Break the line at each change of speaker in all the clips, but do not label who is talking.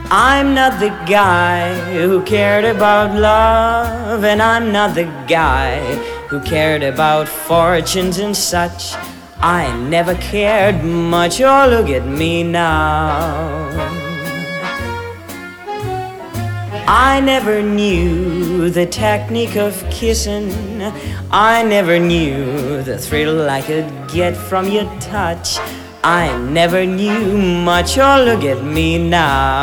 I'm not the guy who cared about love, and I'm not the guy who cared about fortunes and such. I never cared much, oh look at me now. I never knew the technique of kissing. I never knew the thrill I could get from your touch. I never knew much, oh look at me now.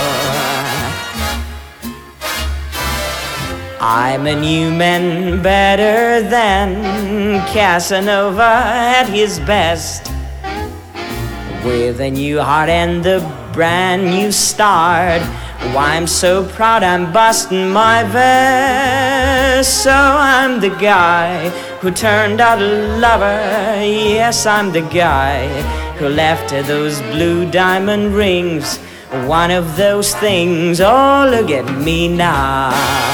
I'm a new man, better than Casanova at his best, with a new heart and a brand new start. Why, I'm so proud I'm busting my vest. So I'm the guy who turned out a lover. Yes, I'm the guy who left those blue diamond rings. One of those things, oh look at me now.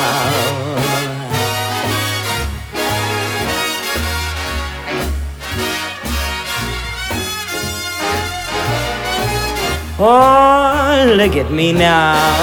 Oh, look at me now.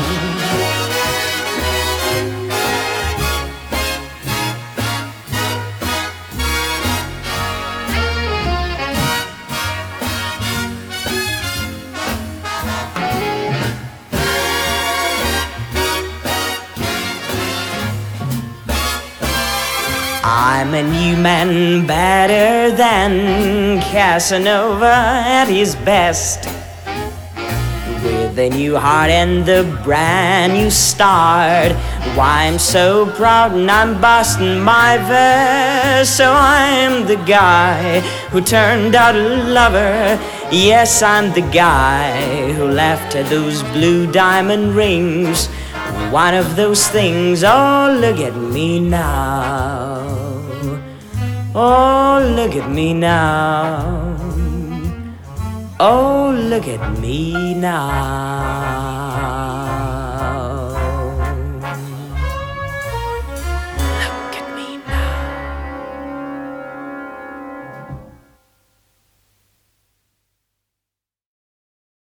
I'm a new man, better than Casanova at his best, with a new heart and a brand new start. Why, I'm so proud and I'm busting my vest. So I'm the guy who turned out a lover. Yes, I'm the guy who left those blue diamond rings. One of those things, oh look at me now. Oh look at me now. Oh, look at me now.